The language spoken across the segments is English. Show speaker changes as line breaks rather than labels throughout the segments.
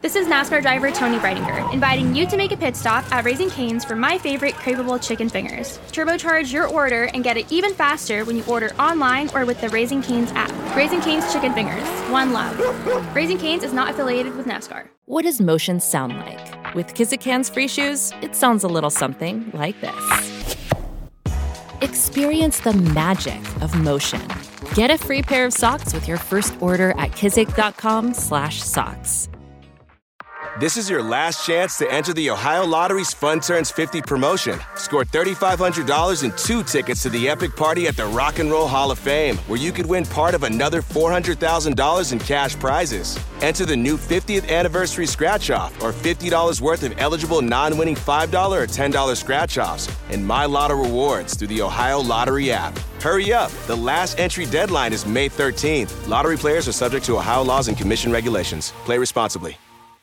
This is NASCAR driver Tony Breidinger, inviting you to make a pit stop at Raising Cane's for my favorite craveable chicken fingers. Turbocharge your order and get it even faster when you order online or with the Raising Cane's app. Raising Cane's Chicken Fingers. One love. Raising Cane's is not affiliated with NASCAR.
What does motion sound like? With Kizikans free shoes, it sounds a little something like this. Experience the magic of motion. Get a free pair of socks with your first order at kizik.com/socks.
This is your last chance to enter the Ohio Lottery's Fun Turns 50 promotion. Score $3,500 and 2 tickets to the epic party at the Rock and Roll Hall of Fame, where you could win part of another $400,000 in cash prizes. Enter the new 50th anniversary scratch-off or $50 worth of eligible non-winning $5 or $10 scratch-offs and My Lotto rewards through the Ohio Lottery app. Hurry up. The last entry deadline is May 13th. Lottery players are subject to Ohio laws and commission regulations. Play responsibly.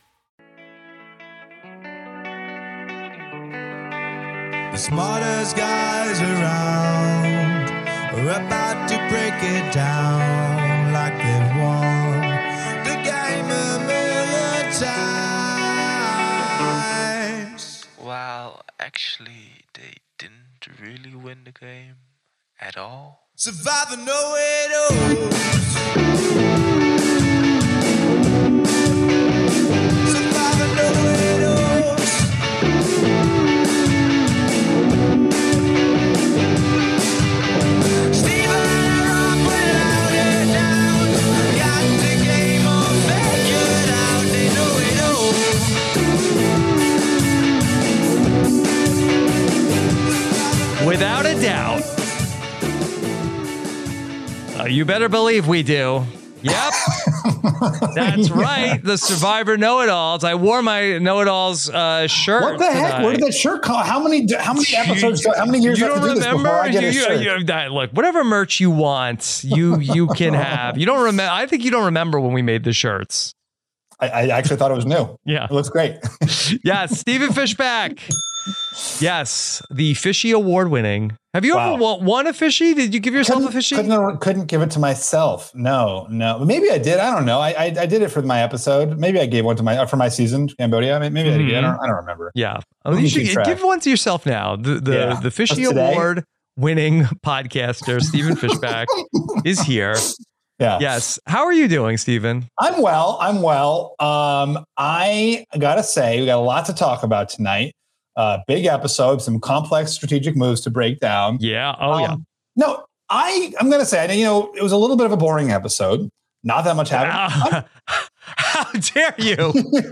The smartest guys around are about to break it down like they've won the game a million times.
Well, actually, they didn't really win the game at all.
Survivor know it knows. Survivor know it knows.
Without a doubt. You better believe we do. Yep. That's right. The Survivor Know-It-Alls. I wore my Know-It-Alls shirt.
What the heck? Where did that shirt come? How many episodes? How many years?
You
have
don't
to do
remember?
This before I get a shirt?
Look, whatever merch you want, you can have. You don't remember? I think you don't remember when we made the shirts.
I actually thought it was new.
Yeah,
it looks great.
Yes, Stephen Fishbach. Yes, the Fishy Award winning. Have you ever won a Fishy? Did you give yourself a Fishy?
Couldn't give it to myself. No. Maybe I did. I don't know. I did it for my episode. Maybe I gave one to for my season, Cambodia. Maybe I did. I don't remember.
Yeah. You should give one to yourself now. The Fishy Award winning podcaster, Stephen Fishbach, is here.
Yeah.
Yes. How are you doing, Stephen?
I'm well. I gotta say, we got a lot to talk about tonight. Big episode, some complex strategic moves to break down.
Yeah.
Yeah. No, I'm going to say, it was a little bit of a boring episode. Not that much happened.
How dare you?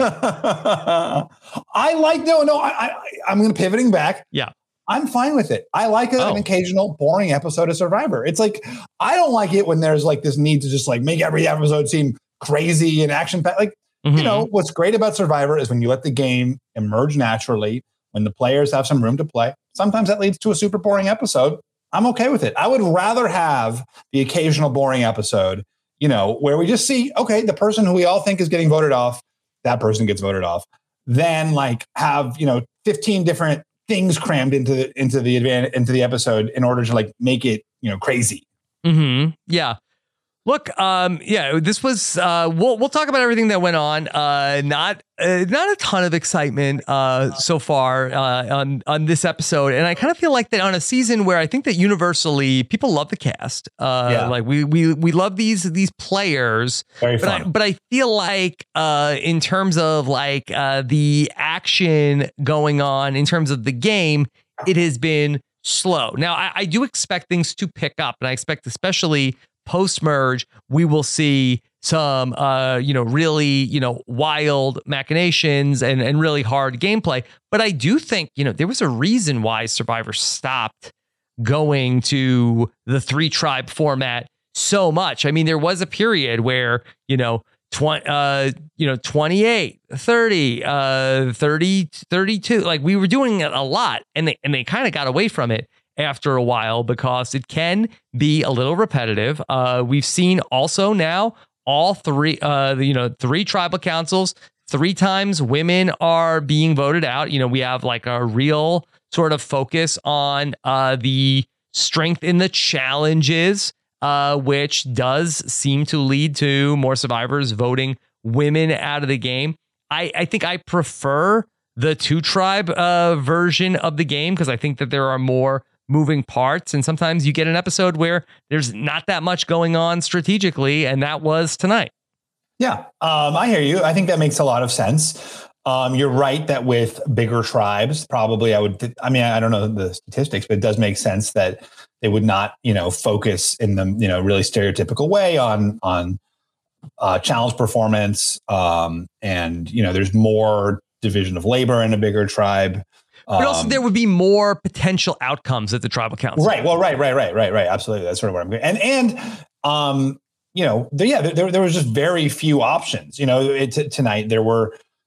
I'm going to pivoting back.
Yeah.
I'm fine with it. I like an occasional boring episode of Survivor. It's like, I don't like it when there's like this need to just like make every episode seem crazy and action-packed. Like, what's great about Survivor is when you let the game emerge naturally, when the players have some room to play. Sometimes that leads to a super boring episode. I'm okay with it. I would rather have the occasional boring episode, where we just see, okay, the person who we all think is getting voted off, that person gets voted off, than like have, 15 different things crammed into the episode in order to like make it, crazy.
Mm-hmm. Yeah. Look, this was, we'll talk about everything that went on. Not a ton of excitement so far on this episode. And I kind of feel like that on a season where I think that universally people love the cast. Like we love these players.
Very fun.
But I feel like in terms of like the action going on in terms of the game, it has been slow. Now, I do expect things to pick up, and I expect especially post-merge, we will see some, really, wild machinations and really hard gameplay. But I do think, there was a reason why Survivor stopped going to the 3-tribe format so much. I mean, there was a period where, 28, 30, 30, 32, like we were doing it a lot, and they kind of got away from it after a while because it can be a little repetitive. We've seen also now all three, 3 tribal councils, 3 times women are being voted out. We have like a real sort of focus on the strength in the challenges, which does seem to lead to more survivors voting women out of the game. I think I prefer the 2-tribe version of the game because I think that there are more moving parts. And sometimes you get an episode where there's not that much going on strategically. And that was tonight.
Yeah, I hear you. I think that makes a lot of sense. You're right that with bigger tribes, probably I don't know the statistics, but it does make sense that they would not, focus in the, really stereotypical way on challenge performance. And, there's more division of labor in a bigger tribe.
But also there would be more potential outcomes at the tribal council.
Right. Well, right. Absolutely. That's sort of where I'm going. And there was just very few options, tonight there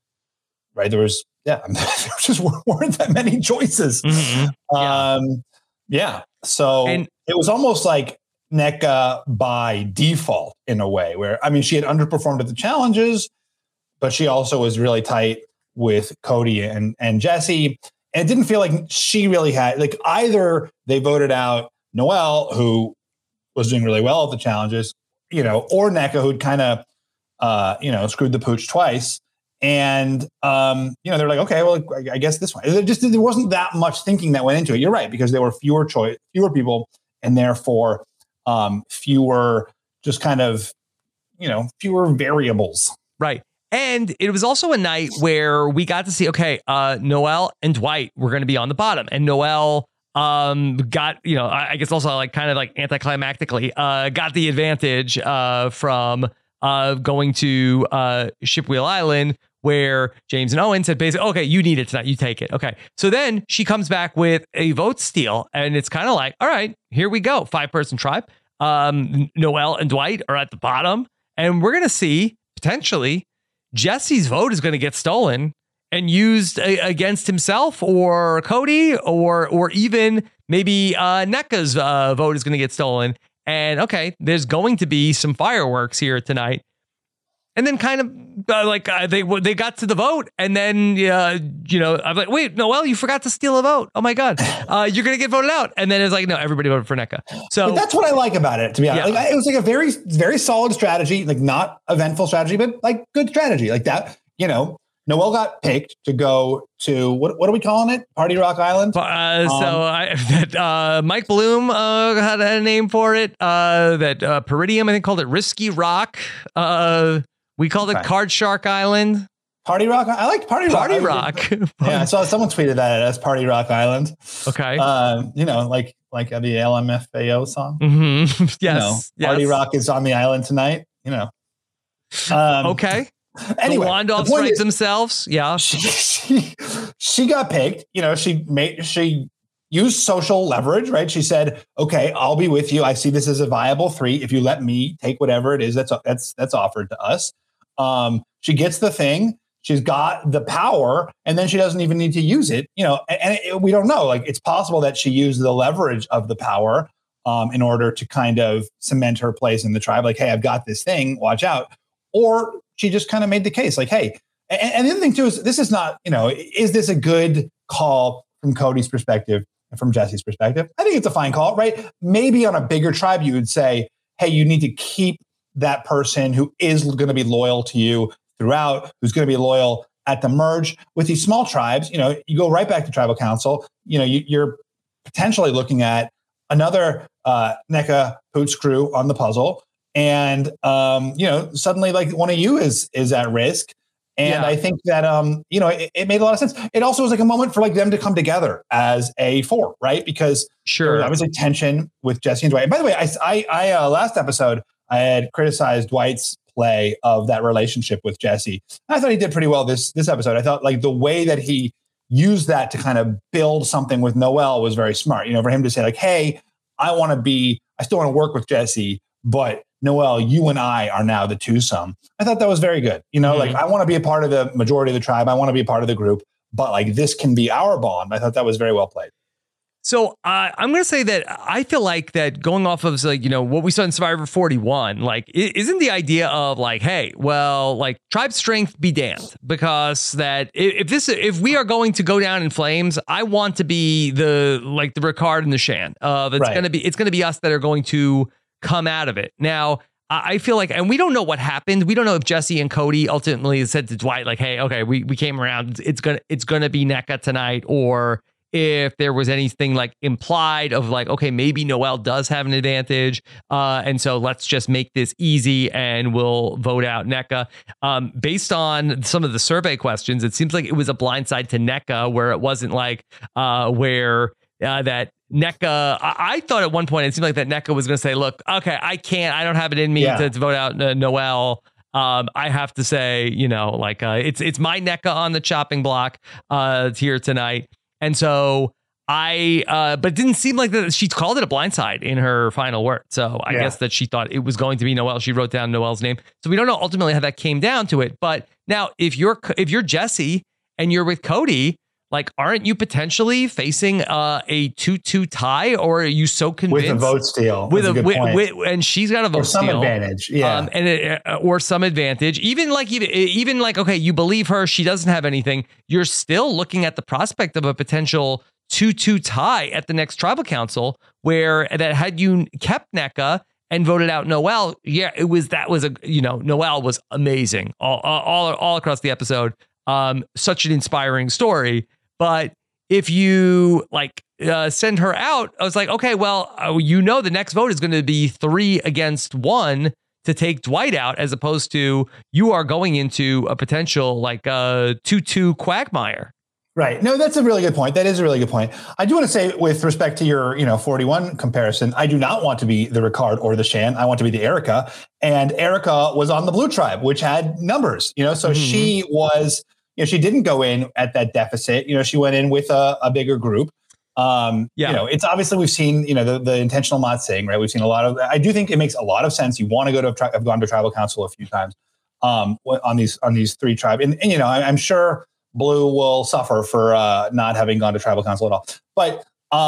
just weren't that many choices.
Mm-hmm.
So it was almost like NECA by default in a way where, she had underperformed at the challenges, but she also was really tight with Cody and Jesse. And it didn't feel like she really had, like, either they voted out Noelle, who was doing really well at the challenges, or NECA, who'd kind of, screwed the pooch twice. And, they're like, okay, well, I guess this one. There wasn't that much thinking that went into it. You're right, because there were fewer people, and therefore fewer just kind of, fewer variables.
Right. And it was also a night where we got to see, okay, Noelle and Dwight were going to be on the bottom, and Noelle got, I guess also like kind of like anticlimactically got the advantage from going to Shipwheel Island, where James and Owen said basically, okay, you need it tonight, you take it. Okay. So then she comes back with a vote steal, and it's kind of like, all right, here we go. 5-person tribe. Noelle and Dwight are at the bottom, and we're going to see potentially Jesse's vote is going to get stolen and used against himself or Cody, or even maybe NECA's vote is going to get stolen. And okay, there's going to be some fireworks here tonight. And then kind of they got to the vote, and then I'm like, wait, Noelle, you forgot to steal a vote. Oh my God, you're gonna get voted out. And then it's like, no, everybody voted for NECA. So
but that's what I like about it, to be honest. Like, it was like a very, very solid strategy, like not eventful strategy, but like good strategy, like that. Noelle got picked to go to what are we calling it? Party Rock Island.
Mike Bloom had a name for it. That Peridium, I think, called it Risky Rock. We called it Card Shark Island.
Party Rock. I liked Party Rock.
Party Rock.
Yeah, I saw someone tweeted that as Party Rock Island.
Okay.
Like the LMFAO song.
Mm-hmm. Yes.
Party Rock is on the island tonight.
Okay.
Anyway,
the Wandolphs write themselves. Yeah.
She got picked. She used social leverage, right? She said, okay, I'll be with you. I see this as a viable 3. If you let me take whatever it is that's offered to us. She gets the thing. She's got the power, and then she doesn't even need to use it. We don't know. Like, it's possible that she used the leverage of the power in order to kind of cement her place in the tribe. Like, hey, I've got this thing. Watch out. Or she just kind of made the case. Like, hey, and the other thing too is this is not. Is this a good call from Cody's perspective and from Jesse's perspective? I think it's a fine call, right? Maybe on a bigger tribe, you would say, hey, you need to keep that person who is going to be loyal to you throughout, who's going to be loyal at the merge. With these small tribes, you go right back to tribal council. You're potentially looking at another NECA Pooch crew on the puzzle. And, suddenly like one of you is at risk. And I think that, it made a lot of sense. It also was like a moment for like them to come together as a 4, right? Because there was obviously tension with Jesse and Dwight. And by the way, I last episode, I had criticized Dwight's play of that relationship with Jesse. I thought he did pretty well this episode. I thought like the way that he used that to kind of build something with Noelle was very smart. For him to say like, hey, I still want to work with Jesse, but Noelle, you and I are now the twosome. I thought that was very good. Like I want to be a part of the majority of the tribe. I want to be a part of the group, but like this can be our bond. I thought that was very well played.
So I'm going to say that I feel like that going off of like, what we saw in Survivor 41, like isn't the idea of like, hey, well, like tribe strength be damned, because that if we are going to go down in flames, I want to be the Ricard and the Shan. It's going to be us that are going to come out of it. Now, I feel like, and we don't know what happened. We don't know if Jesse and Cody ultimately said to Dwight, like, hey, okay, we came around. It's gonna be NECA tonight, or if there was anything like implied of like, okay, maybe Noelle does have an advantage. And so let's just make this easy and we'll vote out NECA. Based on some of the survey questions, it seems like it was a blindside to NECA, where it wasn't like where that NECA, I thought at one point it seemed like that NECA was going to say, look, okay, I don't have it in me to vote out Noelle. I have to say, like it's my NECA on the chopping block here tonight. And so but it didn't seem like that. She called it a blindside in her final word. So I guess that she thought it was going to be Noelle. She wrote down Noelle's name. So we don't know ultimately how that came down to it. But now if you're Jesse and you're with Cody, like, aren't you potentially facing a 2-2 tie, or are you so convinced
with a vote steal?
And she's got a vote steal,
some advantage,
or some advantage. Even like, okay, you believe her, she doesn't have anything. You're still looking at the prospect of a potential 2-2 tie at the next tribal council, where that had you kept NECA and voted out Noelle, Noelle was amazing all across the episode. Such an inspiring story. But if you send her out, I was like, okay, well, the next vote is going to be 3-1 to take Dwight out, as opposed to you are going into a potential 2-2 quagmire.
Right. No, that's a really good point. That is a really good point. I do want to say, with respect to your 41 comparison, I do not want to be the Ricard or the Shan. I want to be the Erica. And Erica was on the Blue Tribe, which had numbers, so she was... she didn't go in at that deficit. She went in with a bigger group. It's obviously, we've seen, the intentional mod saying, right? We've seen a lot of, I do think it makes a lot of sense. You want to I've gone to tribal council a few times on these 3 tribes. And I'm sure Blue will suffer for not having gone to tribal council at all. But,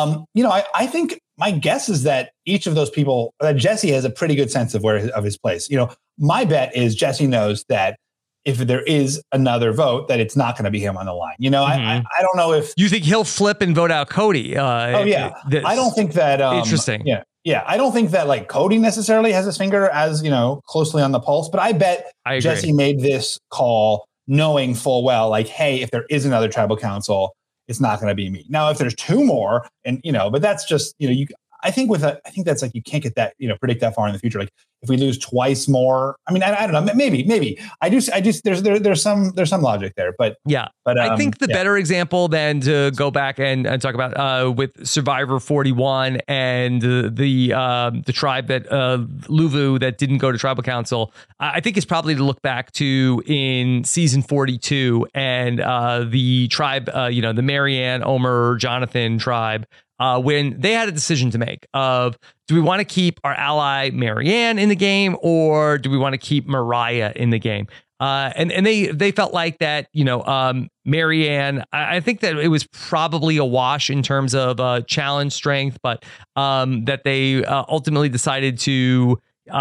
I think my guess is that each of those people, that Jesse has a pretty good sense of his place. My bet is Jesse knows that if there is another vote, that it's not going to be him on the line. I don't know if
you think he'll flip and vote out Cody.
I don't think that.
Interesting.
Yeah. I don't think that Cody necessarily has his finger as closely on the pulse, but I bet Jesse made this call knowing full well, hey, if there is another tribal council, it's not going to be me. Now, if there's 2 more, and but that's just I think that's you can't get that, predict that far in the future. If we lose twice more, I mean, I don't know, maybe I do. There's some logic there, but
I think the better example than to go back and talk about with Survivor 41 and the tribe that Luvu that didn't go to tribal council, I think is probably to look back to in season 42 and the tribe, the Marianne, Omer, Jonathan tribe. When they had a decision to make of, do we want to keep our ally Marianne in the game, or do we want to keep Mariah in the game? And they felt like that, Marianne, I think that it was probably a wash in terms of challenge strength, but that they ultimately decided to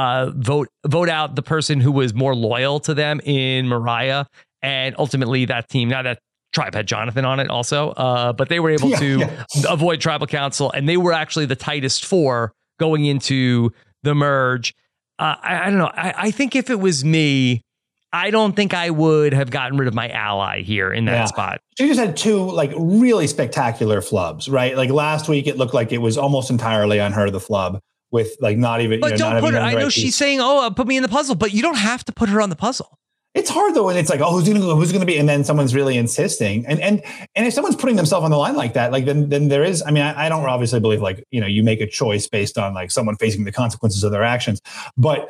vote out the person who was more loyal to them in Mariah. And ultimately that team, now that tribe had Jonathan on it also, but they were able to avoid tribal council, and they were actually the tightest 4 going into the merge. I don't know. I think if it was me, I don't think I would have gotten rid of my ally here in that spot.
She just had 2 really spectacular flubs, right? Last week, it looked like it was almost entirely on her, the flub, with not even.
But don't put her. I know she's saying, "Oh, put me in the puzzle," but you don't have to put her on the puzzle.
It's hard though when it's who's going to be, and then someone's really insisting, and if someone's putting themselves on the line like that, then there is. I mean, I don't obviously believe you make a choice based on someone facing the consequences of their actions, but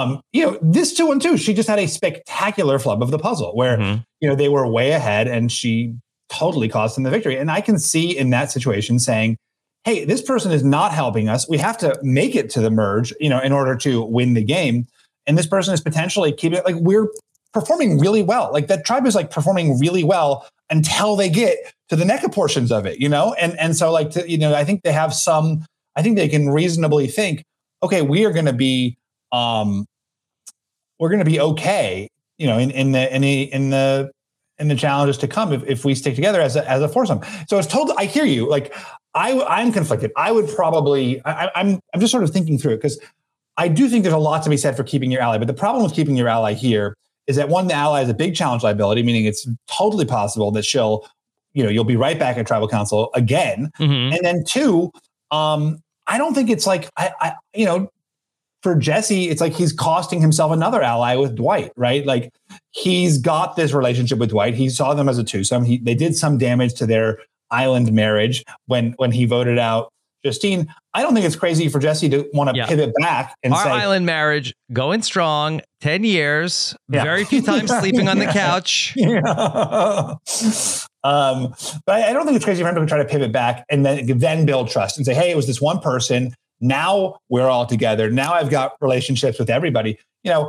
this 2-1-2, she just had a spectacular flub of the puzzle where they were way ahead and she totally cost them the victory, and I can see in that situation saying, hey, this person is not helping us. We have to make it to the merge, in order to win the game, and this person is potentially keeping it we're performing really well. That tribe is performing really well until they get to the NECA portions of it, and so I think they have I think they can reasonably think, okay, we are going to be, okay, in the challenges to come if we stick together as a foursome. So it's I hear you. I'm conflicted. I would probably, I'm just sort of thinking through it because I do think there's a lot to be said for keeping your ally. But the problem with keeping your ally here is that one, the ally has a big challenge liability, meaning it's totally possible that you'll be right back at tribal council again.
Mm-hmm.
And then two, I don't think it's like, for Jesse, it's like he's costing himself another ally with Dwight, right? Like he's got this relationship with Dwight. He saw them as a twosome. They did some damage to their island marriage when he voted out Justine. I don't think it's crazy for Jesse to want to pivot back and
our
say,
island marriage going strong, 10 years, very few times sleeping on the couch.
But I don't think it's crazy for him to try to pivot back and then build trust and say, hey, it was this one person. Now we're all together. Now I've got relationships with everybody.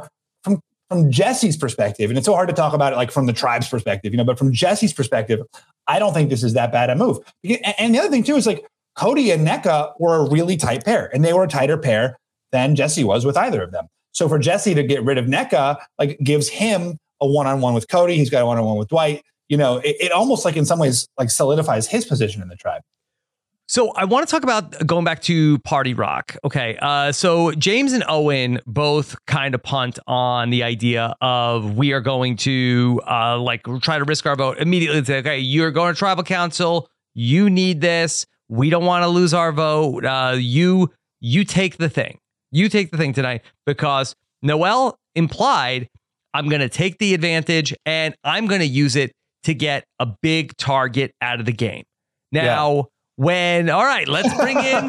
From Jesse's perspective, and it's so hard to talk about it like from the tribe's perspective, but from Jesse's perspective, I don't think this is that bad a move. And the other thing too is like Cody and NECA were a really tight pair, and they were a tighter pair than Jesse was with either of them. So for Jesse to get rid of NECA, like gives him a one-on-one with Cody. He's got a one-on-one with Dwight. It almost like in some ways like solidifies his position in the tribe.
So I want to talk about going back to Party Rock. Okay. So James and Owen both kind of punt on the idea of we are going to try to risk our vote immediately. Say, okay, you're going to tribal council. You need this. We don't want to lose our vote. You take the thing. You take the thing tonight because Noelle implied I'm going to take the advantage and I'm going to use it to get a big target out of the game. Now, all right, let's bring in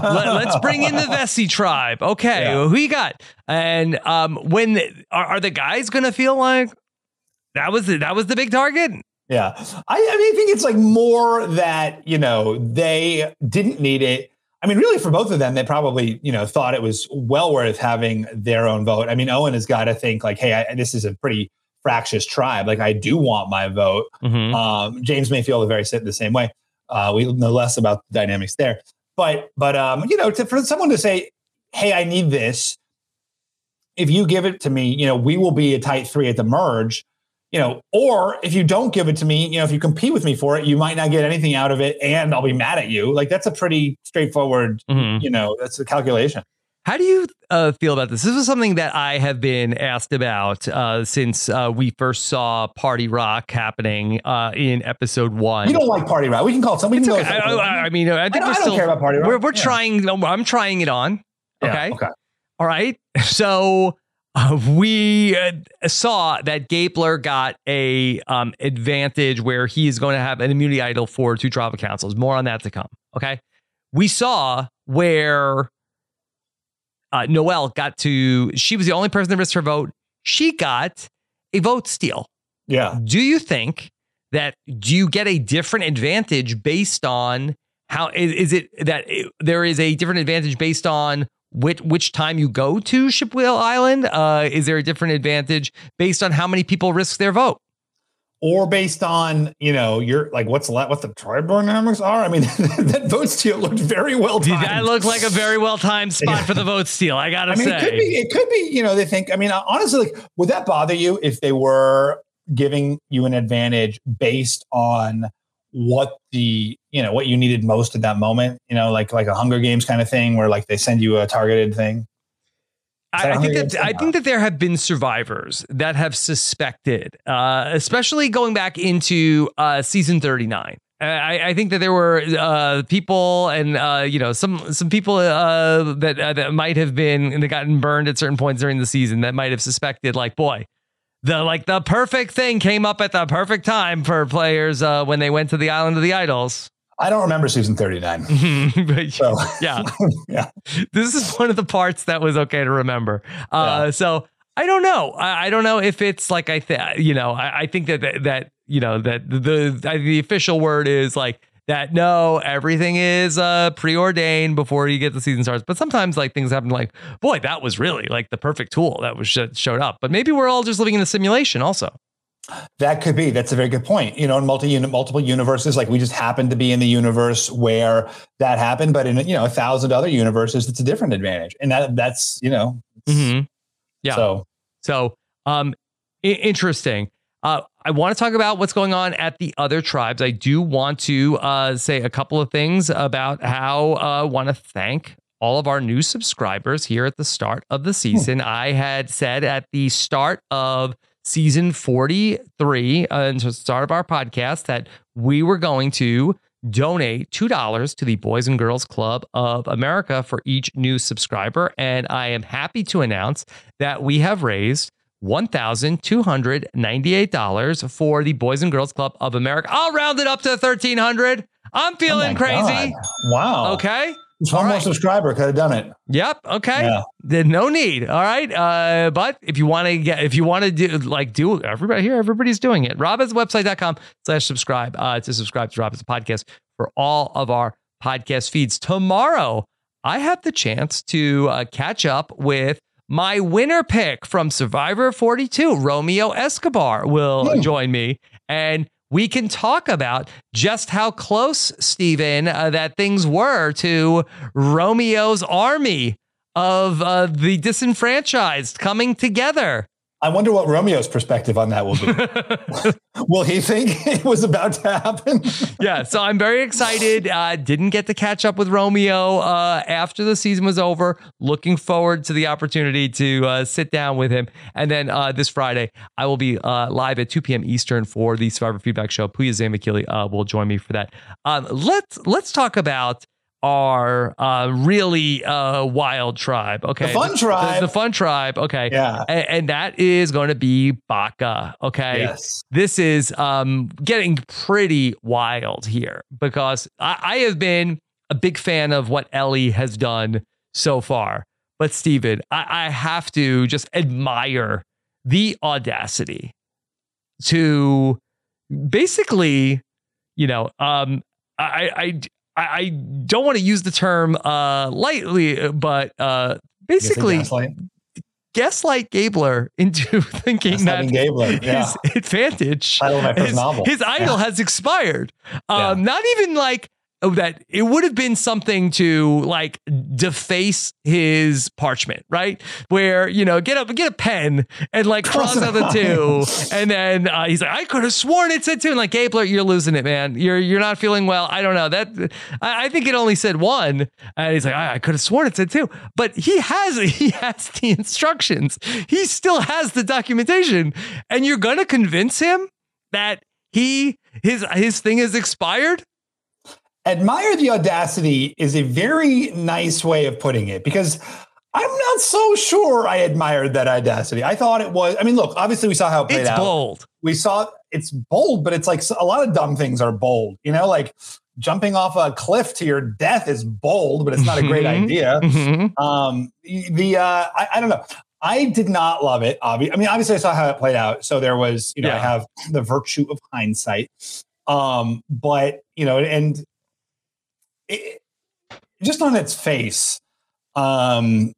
the Vesey tribe. Okay, who you got? And when are the guys going to feel like that was the big target?
Yeah, I think it's like more that they didn't need it. I mean, really, for both of them, they probably thought it was well worth having their own vote. I mean, Owen has got to think like, hey, this is a pretty fractious tribe. Like, I do want my vote. Mm-hmm. James may feel the same way. We know less about the dynamics there, but for someone to say, "Hey, I need this. If you give it to me, we will be a tight three at the merge." Or if you don't give it to me, if you compete with me for it, you might not get anything out of it, and I'll be mad at you. Like that's a pretty straightforward, that's a calculation.
How do you feel about this? This is something that I have been asked about since we first saw Party Rock happening in episode 1.
We don't like Party Rock. We can call it something.
Okay. I think I
don't care about Party Rock.
We're trying. I'm trying it on. Okay.
Okay.
All right. So we saw that Gabler got a advantage where he's going to have an immunity idol for 2 tribal councils. More on that to come. Okay. We saw where Noelle she was the only person that risked her vote. She got a vote steal.
Yeah.
Do you think do you get a different advantage based on how is it that there is a different advantage based on which time you go to Shipwheel Island? Is there a different advantage based on how many people risk their vote?
Or based on, you're like, what the tribe dynamics are? I mean, that vote steal looked very well timed.
That looked like a very well timed spot for the vote steal. I gotta say,
it could be. They think. I mean, honestly, like, would that bother you if they were giving you an advantage based on what what you needed most at that moment? Like a Hunger Games kind of thing, where like they send you a targeted thing.
I think that there have been survivors that have suspected, especially going back into season 39. I think that there were people and some people that might have been and they gotten burned at certain points during the season that might have suspected like, boy, the perfect thing came up at the perfect time for players when they went to the Island of the Idols.
I don't remember season 39.
But,
so.
Yeah. This is one of the parts that was okay to remember. So I don't know. I don't know if it's like I think that the official word is like that. No, everything is preordained before you get the season starts. But sometimes like things happen like, boy, that was really like the perfect tool that was showed up. But maybe we're all just living in a simulation also.
That could be. That's a very good point. In multiple universes, like we just happen to be in the universe where that happened, but in 1,000 other universes, it's a different advantage, and that's
Mm-hmm. Yeah. So interesting. I want to talk about what's going on at the other tribes. I do want to say a couple of things about how I want to thank all of our new subscribers here at the start of the season. I had said at the start of season 43, and the start of our podcast, that we were going to donate $2 to the Boys and Girls Club of America for each new subscriber. And I am happy to announce that we have raised $1,298 for the Boys and Girls Club of America. I'll round it up to $1,300. I'm feeling crazy.
God. Wow.
Okay.
Just one more subscriber could have done it.
Yep. Okay. Yeah. Then no need. All right. But if you want to do everybody here, everybody's doing it. RobHasAWebsite.com/subscribe to subscribe to Rob Has a Podcast for all of our podcast feeds. Tomorrow, I have the chance to catch up with my winner pick from Survivor 42. Romeo Escobar will join me, and we can talk about just how close, Steven, that things were to Romeo's army of the disenfranchised coming together.
I wonder what Romeo's perspective on that will be. Will he think it was about to happen?
Yeah, so I'm very excited. Didn't get to catch up with Romeo after the season was over. Looking forward to the opportunity to sit down with him. And then this Friday, I will be live at 2 p.m. Eastern for the Survivor Feedback Show. Puya Zamakili will join me for that. Let's talk about our really wild tribe. Okay.
The fun tribe.
The fun tribe. Okay.
Yeah.
And that is going to be Baka. Okay.
Yes.
This is getting pretty wild here because I have been a big fan of what Ellie has done so far. But Steven, I have to just admire the audacity to basically, I don't want to use the term lightly, but basically gaslight Gabler into thinking that his advantage, his idol has expired. Not even like that it would have been something to like deface his parchment, right? Where, get a pen and like cross out the two. And then he's like, I could have sworn it said two. And like, Gabler, you're losing it, man. You're not feeling well. I don't know that. I think it only said one. And he's like, I could have sworn it said two, but he has the instructions. He still has the documentation, and you're going to convince him that his thing is expired.
Admire the audacity is a very nice way of putting it, because I'm not so sure I admired that audacity. I thought it was, look, obviously we saw how it played out.
It's bold.
We saw it's bold, but it's like a lot of dumb things are bold, like jumping off a cliff to your death is bold, but it's not a great idea. I don't know. I did not love it. Obviously I saw how it played out. So there was, I have the virtue of hindsight. But, and just on its face, the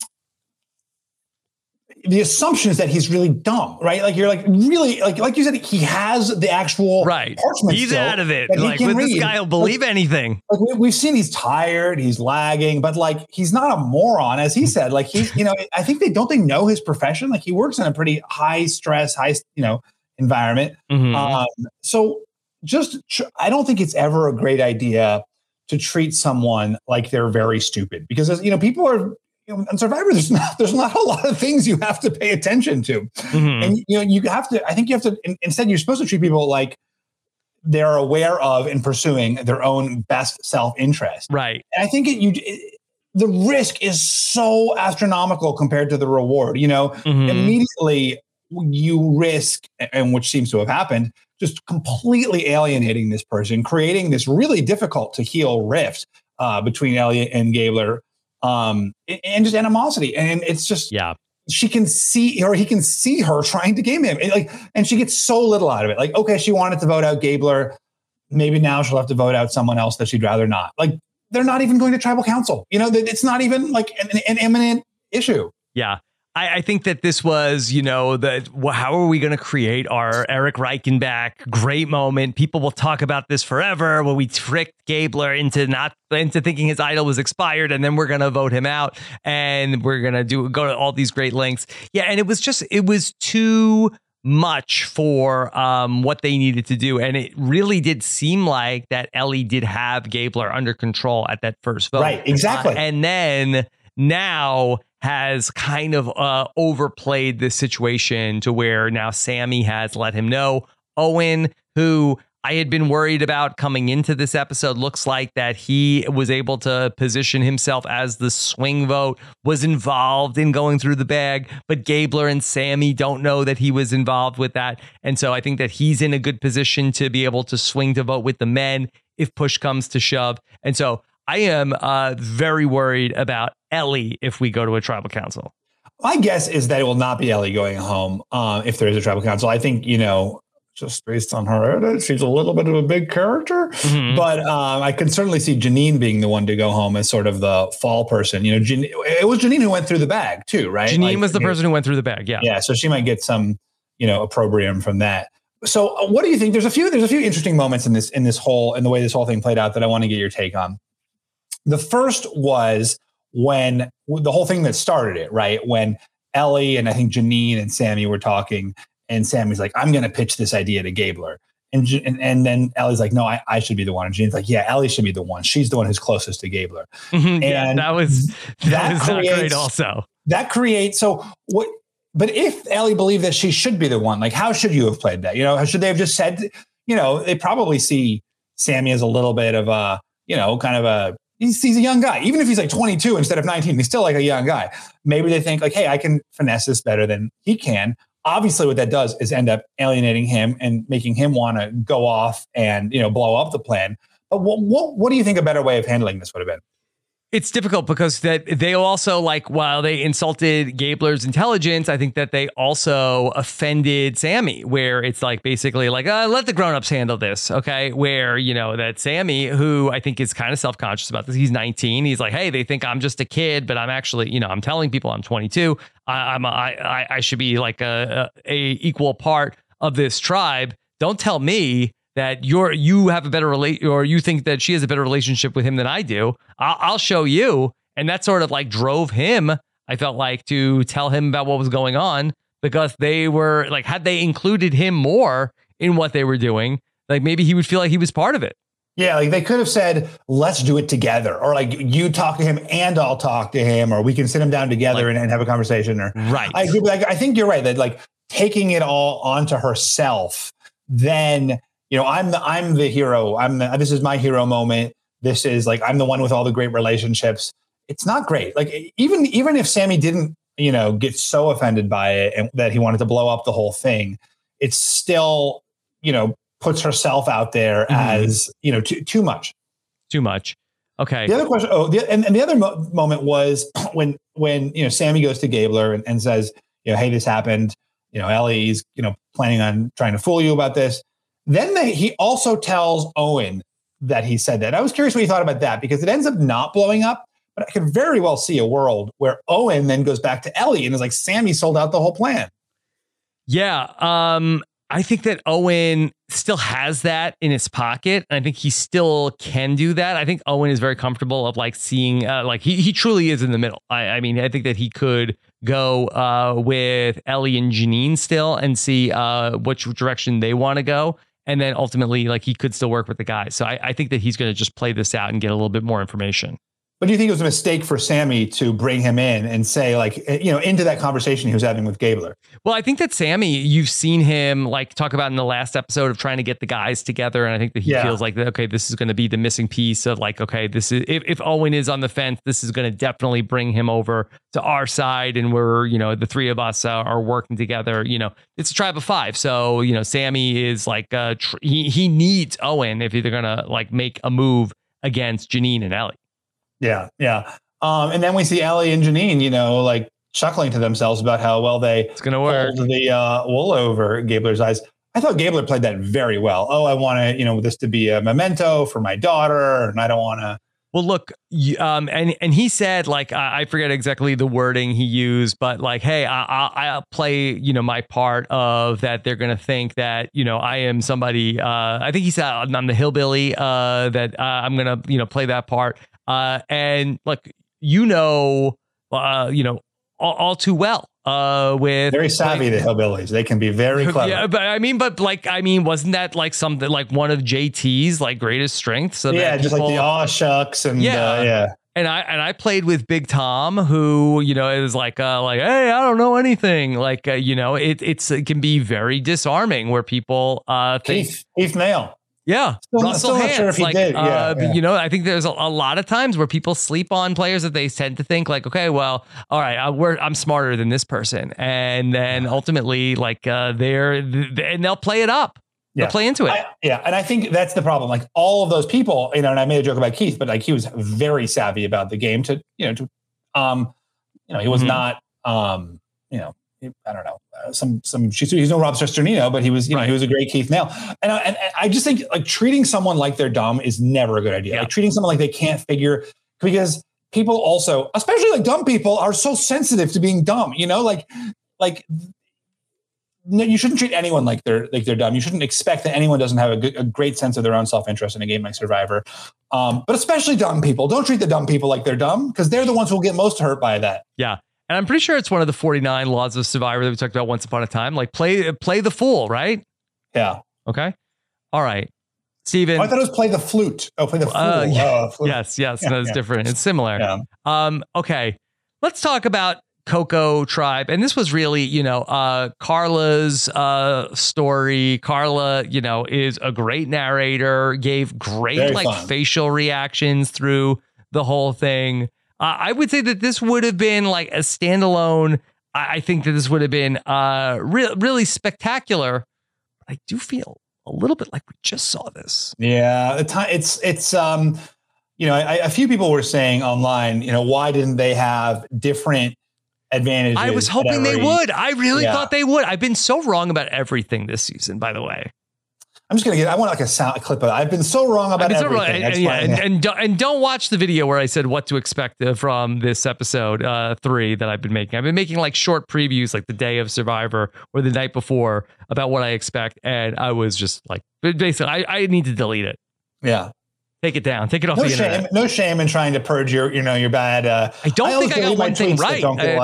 assumption is that he's really dumb, right? Like you're like really like you said, he has the actual parchment.
He's out of it. Like this guy will believe anything.
Like we've seen he's tired, he's lagging, but like he's not a moron, as he said. Like he's, I think they know his profession. Like he works in a pretty high stress, environment. So just I don't think it's ever a great idea to treat someone like they're very stupid, because people are on Survivor. There's not a lot of things you have to pay attention to, and you have to. I think you have to. Instead, you're supposed to treat people like they're aware of and pursuing their own best self-interest.
Right.
And I think the risk is so astronomical compared to the reward. Immediately you risk, and which seems to have happened, just completely alienating this person, creating this really difficult to heal rift between Elliot and Gabler, and just animosity. And it's just, she can see, or he can see her trying to game him. And she gets so little out of it. Like, okay, she wanted to vote out Gabler. Maybe now she'll have to vote out someone else that she'd rather not. Like, they're not even going to tribal council. It's not even like an imminent issue.
Yeah. I think that this was, how are we going to create our Eric Reichenbach great moment? People will talk about this forever. Well, we tricked Gabler into thinking his idol was expired, and then we're going to vote him out, and we're going to go to all these great lengths. Yeah, and it was too much for what they needed to do. And it really did seem like that Ellie did have Gabler under control at that first vote.
Right, exactly.
And then now has kind of overplayed this situation to where now Sammy has let him know. Owen, who I had been worried about coming into this episode, looks like that he was able to position himself as the swing vote, was involved in going through the bag, but Gabler and Sammy don't know that he was involved with that. And so I think that he's in a good position to be able to swing to vote with the men if push comes to shove. And so I am very worried about Ellie if we go to a tribal council.
My guess is that it will not be Ellie going home if there is a tribal council. I think, just based on her edit, she's a little bit of a big character. Mm-hmm. But I can certainly see Janine being the one to go home as sort of the fall person. It was Janine who went through the bag too, right?
Janine was the person who went through the bag, yeah.
Yeah, so she might get some, opprobrium from that. So what do you think? There's a few interesting moments in the way this whole thing played out that I want to get your take on. The first was when the whole thing that started it, right? When Ellie and I think Janine and Sammy were talking, and Sammy's like, I'm going to pitch this idea to Gabler. And then Ellie's like, no, I should be the one. And Janine's like, yeah, Ellie should be the one. She's the one who's closest to Gabler.
Mm-hmm, and that was not great also.
That creates, so what, but if Ellie believed that she should be the one, like how should you have played that? Should they have just said, they probably see Sammy as a little bit of a, kind of a, he's a young guy. Even if he's like 22 instead of 19, he's still like a young guy. Maybe they think like, hey, I can finesse this better than he can. Obviously, what that does is end up alienating him and making him want to go off and, blow up the plan. But what do you think a better way of handling this would have been?
It's difficult because that they also, like, while they insulted Gabler's intelligence, I think that they also offended Sammy, where it's like basically like, let the grownups handle this. OK, where, that Sammy, who I think is kind of self-conscious about this. He's 19. He's like, hey, they think I'm just a kid, but I'm actually, I'm telling people I'm 22. I should be like a equal part of this tribe. Don't tell me that you have a better or you think that she has a better relationship with him than I do. I'll show you. And that sort of like drove him, I felt like, to tell him about what was going on, because they were like, had they included him more in what they were doing, like maybe he would feel like he was part of it.
Yeah, like they could have said, let's do it together, or like you talk to him and I'll talk to him, or we can sit him down together and have a conversation. Or
right.
I agree, but I think you're right that like taking it all onto herself, then I'm the hero. This is my hero moment. This is like, I'm the one with all the great relationships. It's not great. Like even if Sammy didn't, get so offended by it and that he wanted to blow up the whole thing, it's still, puts herself out there as, too much.
Too much. Okay.
The other question. And the other moment was when Sammy goes to Gabler and says, hey, this happened. Ellie's, planning on trying to fool you about this. Then he also tells Owen that he said that. I was curious what you thought about that, because it ends up not blowing up, but I could very well see a world where Owen then goes back to Ellie and is like, Sammy sold out the whole plan.
Yeah. I think that Owen still has that in his pocket. And I think he still can do that. I think Owen is very comfortable of like seeing, like he truly is in the middle. I mean, I think that he could go with Ellie and Janine still and see which direction they want to go. And then ultimately, like, he could still work with the guys. So I think that he's going to just play this out and get a little bit more information.
But do you think it was a mistake for Sammy to bring him in and say, like, into that conversation he was having with Gabler?
Well, I think that Sammy, you've seen him like talk about in the last episode of trying to get the guys together. And I think that he feels like, okay, this is going to be the missing piece of like, okay, this is if Owen is on the fence, this is going to definitely bring him over to our side. And we're, the three of us are working together. It's a tribe of five. So, Sammy is like, he needs Owen if they're going to like make a move against Janine and Ellie.
Yeah. And then we see Ellie and Janine, like chuckling to themselves about how well it's
going to work.
Pulled the wool over Gabler's eyes. I thought Gabler played that very well. Oh, I want to, this to be a memento for my daughter, and I don't want to.
Well, look, and he said, like, I forget exactly the wording he used, but like, hey, I'll play, my part of that. They're going to think that, I am somebody. I think he said I'm the hillbilly, that I'm going to, play that part. And like, all too well with
very savvy, the hillbillies. They can be very clever.
Yeah, wasn't that like something like one of JT's like greatest strengths? So
yeah, just like the aw shucks and yeah.
And I played with Big Tom, who, you know, is like, hey, I don't know anything. Like, you know, it can be very disarming where people think
Keith Nail.
Yeah,
Russell Hantz. Sure if he did.
You know, I think there's a lot of times where people sleep on players that they tend to think like, okay, well, all right, I'm smarter than this person, and then ultimately, like, they'll play it up. They'll play into it.
And I think that's the problem. Like all of those people, you know, and I made a joke about Keith, but like he was very savvy about the game he was not, you know, I don't know, he's no Rob Cesternino, but he was, you know, he was a great Keith Nail. And I just think like treating someone like they're dumb is never a good idea. Yeah. Like treating someone like they can't figure, because people also, especially like dumb people, are so sensitive to being dumb, you know, like no, you shouldn't treat anyone like they're dumb. You shouldn't expect that anyone doesn't have a great sense of their own self-interest in a game like Survivor. But especially dumb people. Don't treat the dumb people like they're dumb, because they're the ones who will get most hurt by that.
Yeah. And I'm pretty sure it's one of the 49 laws of Survivor that we talked about once upon a time. Like play the fool, right?
Yeah.
Okay. All right. Steven.
Oh, I thought it was play the flute. Oh, play the fool.
Flute. Yes. Yeah, no, it's different. It's similar. Yeah. Okay. Let's talk about Coco Tribe. And this was really, you know, Carla's story. Carla, you know, is a great narrator, gave great facial reactions through the whole thing. I would say that this would have been like a standalone. I think that this would have been really spectacular. I do feel a little bit like we just saw this.
Yeah, it's you know, a few people were saying online, you know, why didn't they have different advantages?
I was hoping they would. I really thought they would. I've been so wrong about everything this season, by the way.
I'm just gonna I want like a clip of it. I've been so wrong about everything.
And don't watch the video where I said what to expect from this episode 3 that I've been making. I've been making like short previews like the day of Survivor or the night before about what I expect, and I was just like, basically, I need to delete it.
Yeah.
Take it down. Take it off the internet.
No shame in trying to purge your bad.
I don't think I got one thing right.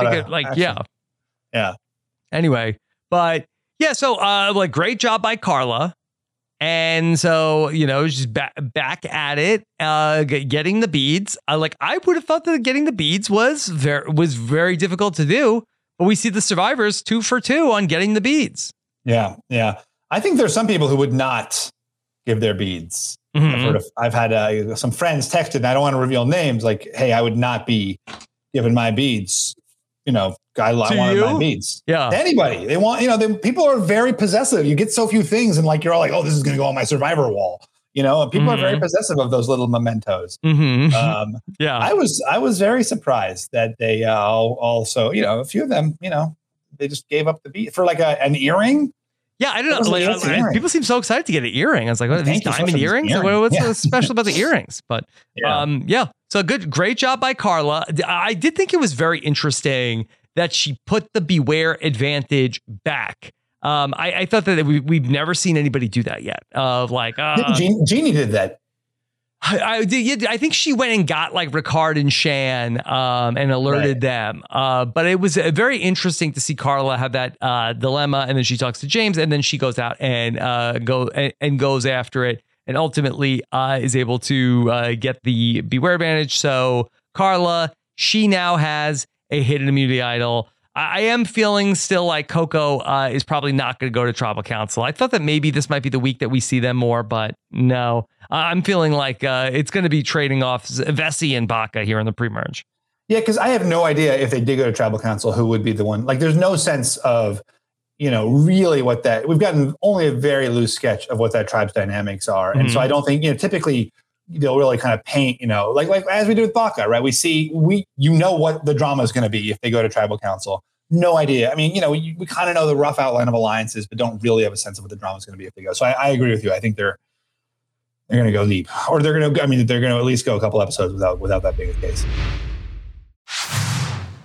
Yeah.
Anyway, but yeah, so like great job by Carla. And so, you know, she's back at it, getting the beads. I would have thought that getting the beads was very difficult to do, but we see the survivors 2 for 2 on getting the beads.
Yeah. I think there's some people who would not give their beads. Mm-hmm. I've had some friends texted, and I don't want to reveal names, like, hey, I would not be giving my beads. You know, I wanted my beads.
Yeah.
To anybody. They want, you know, people are very possessive. You get so few things, and like, you're all like, oh, this is going to go on my Survivor wall. You know, people are very possessive of those little mementos.
Mm-hmm. Yeah.
I was very surprised that they also, you know, a few of them, you know, they just gave up the bead for like an earring.
Yeah, I don't know. Like, people seem so excited to get an earring. I was like, what are these diamond earrings? Like, what's so special about the earrings? But so great job by Carla. I did think it was very interesting that she put the Beware advantage back. I thought that we've never seen anybody do that yet. Of like,
Jeannie did that.
I think she went and got like Ricard and Shan and alerted them. But it was very interesting to see Carla have that dilemma, and then she talks to James, and then she goes out and goes after it, and ultimately is able to get the Beware advantage. So Carla, she now has a hidden immunity idol. I am feeling still like Coco is probably not going to go to Tribal Council. I thought that maybe this might be the week that we see them more, but no. I'm feeling like it's going to be trading off Vessi and Baca here in the pre-merge.
Yeah, because I have no idea if they did go to Tribal Council, who would be the one. Like, there's no sense of, you know, really what that. We've gotten only a very loose sketch of what that tribe's dynamics are, and so I don't think, you know, typically they'll really kind of paint, you know, like as we did with Baca, right? You know what the drama is going to be if they go to Tribal Council. No idea. I mean, you know, we kind of know the rough outline of alliances, but don't really have a sense of what the drama is going to be if they go. So I agree with you. I think they're going to go deep, or they're going to at least go a couple episodes without that being the case.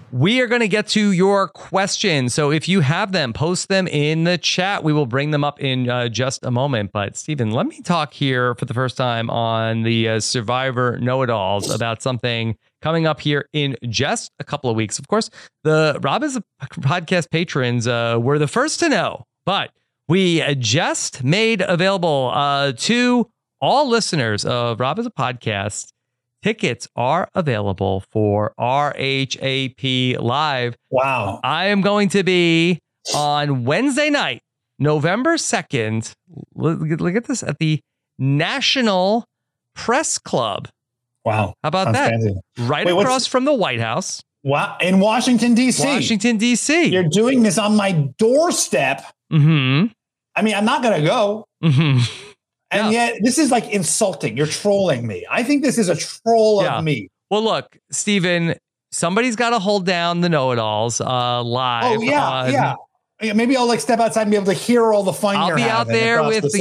We are going to get to your questions. So if you have them, post them in the chat. We will bring them up in just a moment. But Stephen, let me talk here for the first time on the Survivor Know-It-Alls about something coming up here in just a couple of weeks. Of course, the Rob is a Podcast patrons were the first to know, but we just made available to all listeners of Rob is a Podcast. Tickets are available for RHAP Live.
Wow.
I am going to be on Wednesday night, November 2nd. Look at this at the National Press Club.
Wow.
How about
Sounds
that?
fancy.
Right across from the White House.
Wow. In Washington, D.C.
Washington, D.C.
You're doing this on my doorstep.
Mm-hmm.
I mean, I'm not going to go.
Mm-hmm.
And yet, this is like insulting. You're trolling me. I think this is a troll of me.
Well, look, Stephen, somebody's got to hold down the Know-It-Alls live.
Oh, yeah. Maybe I'll like step outside and be able to hear all the fun
I'll
you're
be out there with the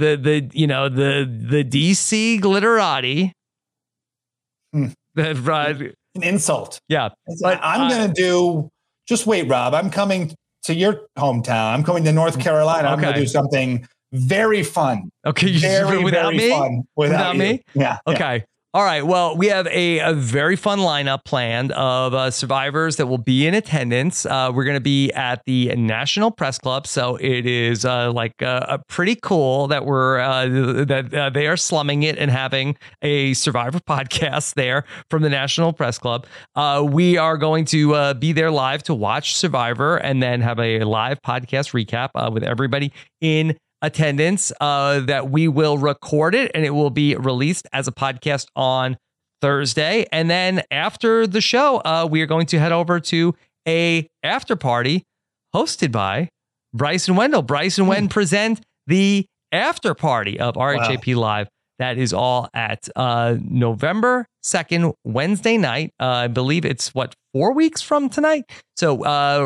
DC glitterati.
An insult.
Yeah.
But I'm going to do, just wait, Rob. I'm coming to your hometown. I'm coming to North Carolina. I'm going to do something very fun.
Okay.
Very,
without
very
me?
fun. Without
me?
Yeah.
Okay. All right. Well, we have a very fun lineup planned of survivors that will be in attendance. We're going to be at the National Press Club, so it is pretty cool that they are slumming it and having a Survivor podcast there from the National Press Club. We are going to be there live to watch Survivor and then have a live podcast recap with everybody in attendance, that we will record it and it will be released as a podcast on Thursday. And then after the show, we are going to head over to a after party hosted by Bryce and Wendell. Bryce and Wen present the after party of RHAP Live. That is all at November 2nd, Wednesday night. I believe it's 4 weeks from tonight. So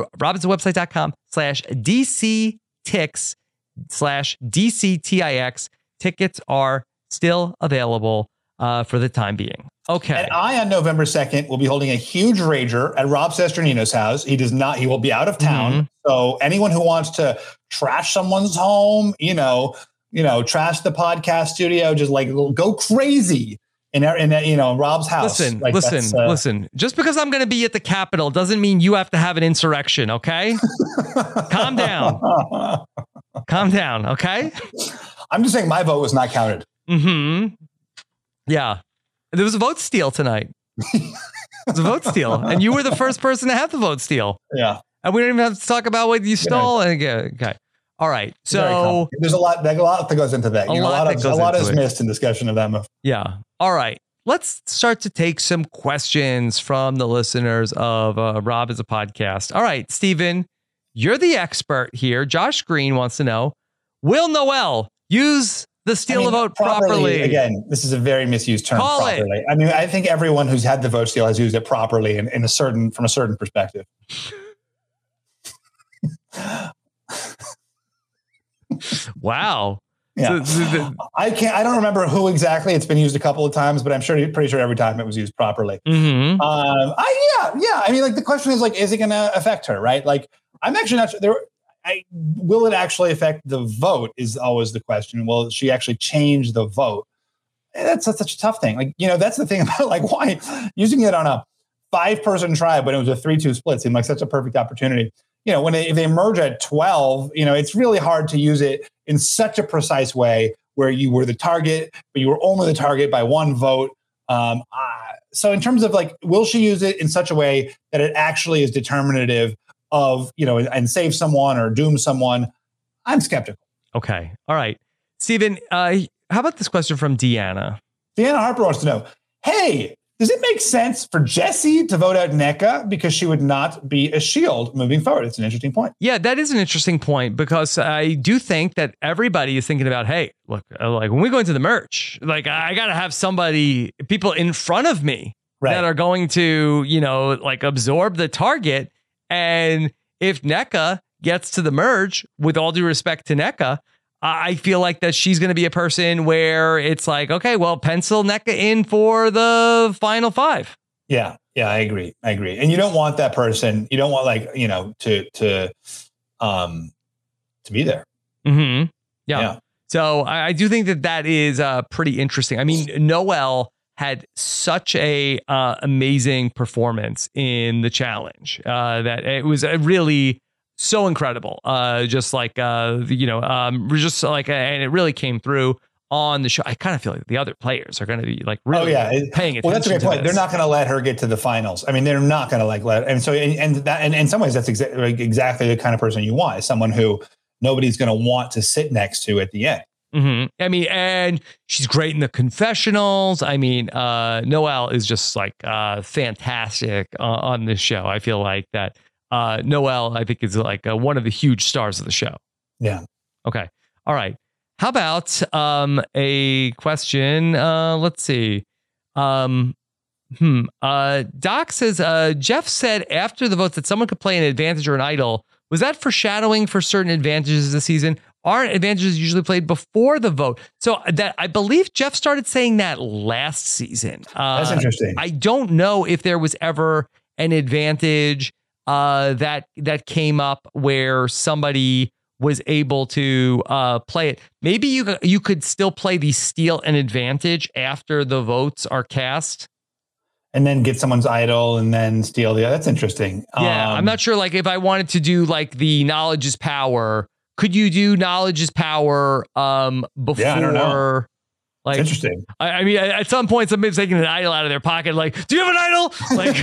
robinsonwebsite.com/DCTix. Tickets are still available for the time being. Okay.
And I, on November 2nd, will be holding a huge rager at Rob Sesternino's house. He will be out of town.
Mm-hmm.
So anyone who wants to trash someone's home, trash the podcast studio, just like go crazy in Rob's house.
Listen. Just because I'm going to be at the Capitol doesn't mean you have to have an insurrection. Okay. Calm down. Okay.
I'm just saying my vote was not counted.
Mm-hmm. Yeah. There was a vote steal tonight. It was a vote steal. And you were the first person to have the vote steal.
Yeah.
And we don't even have to talk about what you stole. Okay. All right. So
there's a lot that goes into that. A lot is missed in discussion of that.
Yeah. All right. Let's start to take some questions from the listeners of Rob is a Podcast. All right, Stephen, you're the expert here. Josh Green wants to know, will Noel use the steal a vote properly?
Again, this is a very misused term. Properly. I mean, I think everyone who's had the vote steal has used it properly from a certain perspective.
Wow.
Yeah. I don't remember who exactly. It's been used a couple of times, but I'm pretty sure every time it was used properly.
Mm-hmm.
I mean, like the question is is it going to affect her? Right. Like I'm actually not sure. Will it actually affect the vote is always the question. Will she actually change the vote? That's such a tough thing. Like, that's the thing about why using it on a 5-person tribe when it was a 3-2 split seemed like such a perfect opportunity. If they merge at 12, it's really hard to use it in such a precise way where you were the target, but you were only the target by one vote. So in terms of will she use it in such a way that it actually is determinative of, and save someone or doom someone? I'm skeptical.
Okay. All right. Stephen, how about this question from Deanna?
Deanna Harper wants to know, hey, does it make sense for Jesse to vote out Nneka because she would not be a shield moving forward? It's an interesting point.
Yeah, that is an interesting point because I do think that everybody is thinking about, hey, look, when we go into the merge, I got to have people in front of me that are going to, absorb the target. And if Nneka gets to the merge, with all due respect to Nneka, I feel like that she's going to be a person where it's okay, well, pencil Nneka in for the final 5.
Yeah. I agree. And you don't want that person. You don't want to be there.
Mm-hmm. Yeah. So I do think that is pretty interesting. I mean, Noelle had such a amazing performance in the challenge that it was really so incredible. And it really came through on the show. I kind of feel like the other players are going to be like really paying attention.
Well, that's a great point. They're not going to let her get to the finals. I mean, they're not going to let. And so, and in some ways, that's exactly the kind of person you want. Is someone who nobody's going to want to sit next to at the end.
Mm-hmm. I mean, and she's great in the confessionals. I mean, Noelle is just like fantastic on this show. I feel like that Noelle, I think, is like one of the huge stars of the show.
Yeah.
Okay. All right. How about a question? Let's see. Doc says, Jeff said after the votes that someone could play an advantage or an idol. Was that foreshadowing for certain advantages this season? Aren't advantages usually played before the vote? So that I believe Jeff started saying that last season.
That's interesting.
I don't know if there was ever an advantage that came up where somebody was able to play it. Maybe you could still play the steal an advantage after the votes are cast.
And then get someone's idol and then steal the other. That's interesting.
Yeah, I'm not sure. Like if I wanted to do like the knowledge is power, could you do knowledge is power before?
Yeah, I don't know.
Like,
it's interesting.
I mean, at some point, somebody's taking an idol out of their pocket. Like, do you have an idol? Like,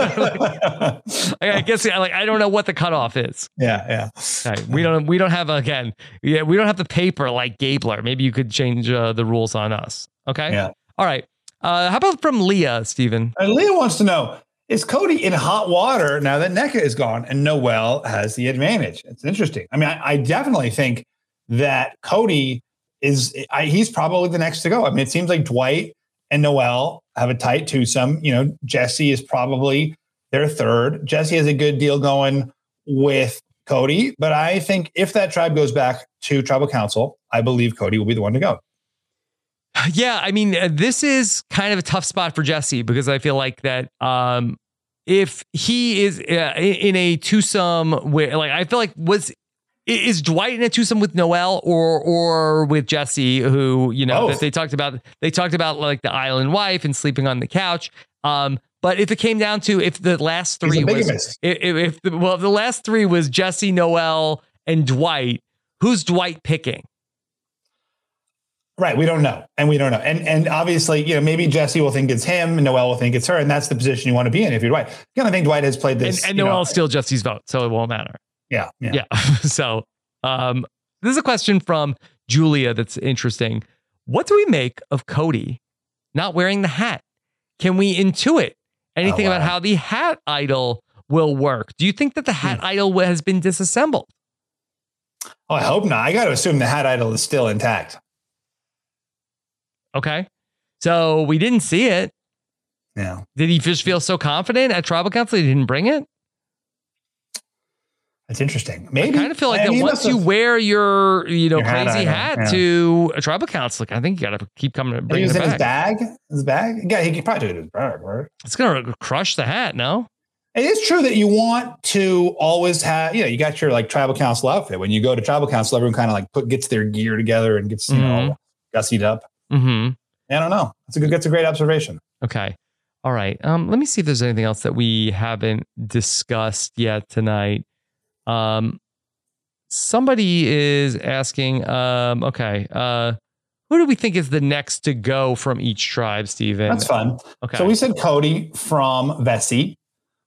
I guess I don't know what the cutoff is.
Yeah.
Okay. We don't have we don't have the paper like Gabler. Maybe you could change the rules on us. Okay.
Yeah.
All right. How about from Leah, Stephen?
Leah wants to know, is Cody in hot water now that Nneka is gone and Noelle has the advantage? It's interesting. I mean, I definitely think that Cody he's probably the next to go. I mean, it seems like Dwight and Noelle have a tight twosome. Jesse is probably their third. Jesse has a good deal going with Cody, but I think if that tribe goes back to tribal council, I believe Cody will be the one to go.
Yeah, I mean, this is kind of a tough spot for Jesse because I feel like that if he is in a twosome where, like, I feel like is Dwight in a twosome with Noelle or with Jesse, who that they talked about like the island wife and sleeping on the couch. But if it came down to if the last three was if the last three was Jesse, Noelle, and Dwight, who's Dwight picking?
Right. We don't know. And obviously, maybe Jesse will think it's him and Noelle will think it's her. And that's the position you want to be in if you're Dwight. I think Dwight has played this.
And Noelle's still Jesse's vote, so it won't matter.
Yeah.
So this is a question from Julia that's interesting. What do we make of Cody not wearing the hat? Can we intuit anything about how the hat idol will work? Do you think that the hat idol has been disassembled?
Oh, I hope not. I got to assume the hat idol is still intact.
Okay. So we didn't see it.
Yeah.
Did he just feel so confident at tribal council he didn't bring it?
That's interesting. Maybe.
I kind of feel like that once you wear your crazy hat to a tribal council, I think you got to keep coming and bringing it back.
His bag? Yeah, he could probably do it in his bag, right?
It's going to crush the hat, no?
It is true that you want to always have, you got your like tribal council outfit. When you go to tribal council, everyone kind of like gets their gear together and gets, gussied up.
Mm-hmm.
I don't know. That's a great observation.
Okay. All right. Let me see if there's anything else that we haven't discussed yet tonight. Somebody is asking, who do we think is the next to go from each tribe, Stephen?
That's fun.
Okay.
So we said Cody from Vessi.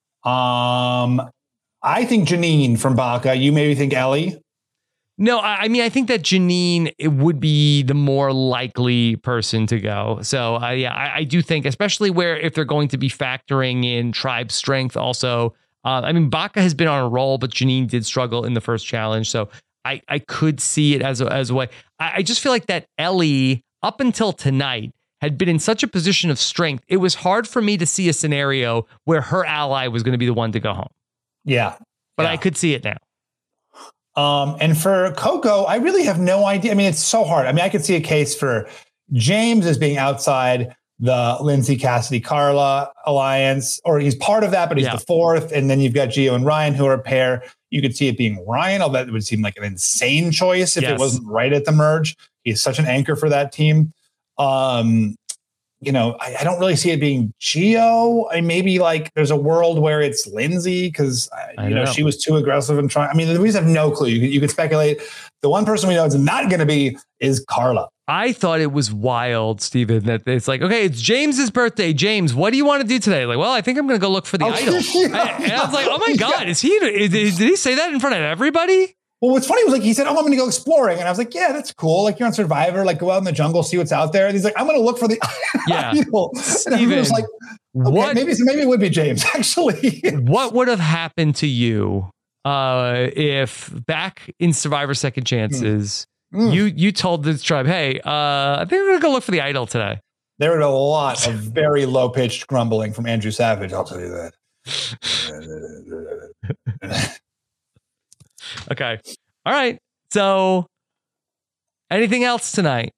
I think Janine from Baka. You maybe think Ellie?
No, I mean, I think that Janine would be the more likely person to go. So, I do think, especially if they're going to be factoring in tribe strength also. I mean, Baka has been on a roll, but Janine did struggle in the first challenge. So I could see it as a way. I just feel like that Ellie, up until tonight, had been in such a position of strength. It was hard for me to see a scenario where her ally was going to be the one to go home.
Yeah.
But I could see it now.
And for Coco, I really have no idea. I mean, it's so hard. I mean, I could see a case for James as being outside, the Lindsay Cassidy Carla alliance, or he's part of that, but he's the fourth. And then you've got Gio and Ryan, who are a pair. You could see it being Ryan, although it would seem like an insane choice if it wasn't right at the merge. He's such an anchor for that team. You know, I don't really see it being Gio. Maybe like there's a world where it's Lindsay because you know she was too aggressive and trying. I mean, we just have no clue. You could speculate. The one person we know it's not going to be is Carla.
I thought it was wild, Steven, that it's like, okay, it's James's birthday. James, what do you want to do today? Like, well, I think I'm going to go look for the idol. And I was like, oh my God, did he say that in front of everybody?
Well, what's funny was like, he said, oh, I'm going to go exploring. And I was like, yeah, that's cool. Like, you're on Survivor, like go out in the jungle, see what's out there. And he's like, I'm going to look for the idol. And everyone was like, okay, maybe it would be James, actually.
What would have happened to you if back in Survivor Second Chances, you told this tribe, hey, I think we're going to go look for the idol today?
There were a lot of very low-pitched grumbling from Andrew Savage, I'll tell you that.
Okay. All right. So anything else tonight?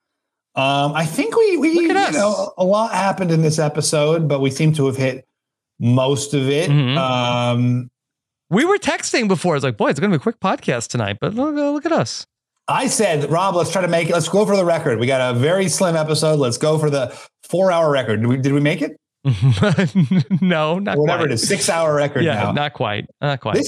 I think we a lot happened in this episode, but we seem to have hit most of it.
Mm-hmm. We were texting before. It's like, boy, it's going to be a quick podcast tonight, but look at us.
I said, Rob, let's try to make it. Let's go for the record. We got a very slim episode. Let's go for the 4-hour record. Did we make it?
No, not
whatever
quite.
It is, 6-hour record.
Yeah,
now.
not quite.
This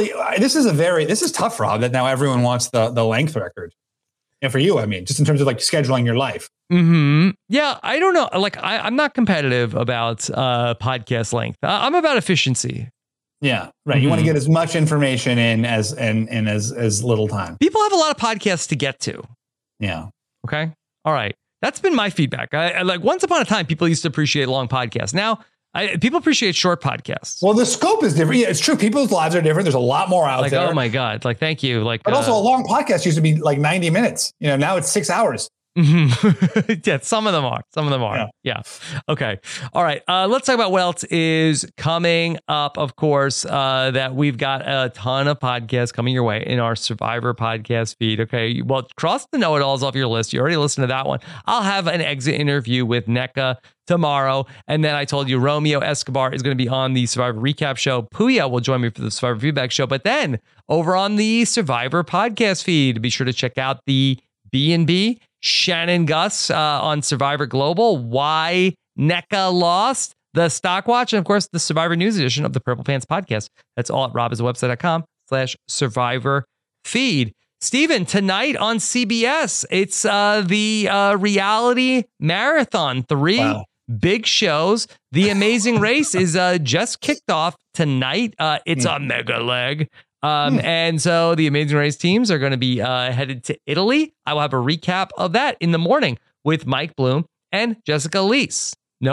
is tough, Rob, that now everyone wants the length record. And for you, I mean, just in terms of like scheduling your life.
Mm-hmm. Yeah, I don't know. Like, I'm not competitive about podcast length. I'm about efficiency.
Yeah, right. Mm-hmm. You want to get as much information in as little time.
People have a lot of podcasts to get to.
Yeah.
Okay. All right. That's been my feedback. I like once upon a time, people used to appreciate long podcasts. Now, people appreciate short podcasts.
Well, the scope is different. Yeah, it's true. People's lives are different. There's a lot more out there.
Oh my God. Like, thank you. Like,
but also a long podcast used to be like 90 minutes. You know, now it's 6 hours.
Yeah, some of them are. Yeah. Okay. All right. Let's talk about what else is coming up. Of course, that we've got a ton of podcasts coming your way in our Survivor podcast feed. Okay. Well, cross the know-it-alls off your list. You already listened to that one. I'll have an exit interview with NECA tomorrow. And then I told you Romeo Escobar is going to be on the Survivor recap show. Puya will join me for the Survivor feedback show. But then over on the Survivor podcast feed, be sure to check out the B&B. Shannon Gus on Survivor Global, why NECA lost, the Stock Watch, and of course the Survivor News edition of the Purple Pants podcast. That's all at robiswebsite.com/Survivor feed. Steven, tonight on CBS, it's the reality marathon. 3 big shows. The Amazing Race is just kicked off tonight. It's a mega leg. And so the Amazing Race teams are going to be headed to Italy. I will have a recap of that in the morning with Mike Bloom and Jessica Leese.